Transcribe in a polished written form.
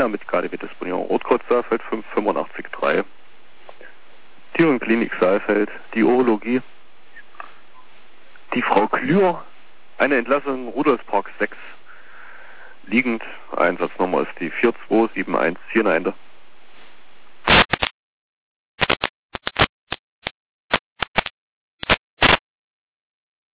Lena mit KDW-Disponierung, Ortcode Saalfeld 5883. Tierenklinik Saalfeld, die Urologie. Die Frau Klür, eine Entlassung Rudolfspark 6. Liegend, Einsatznummer ist die 42714 Ende.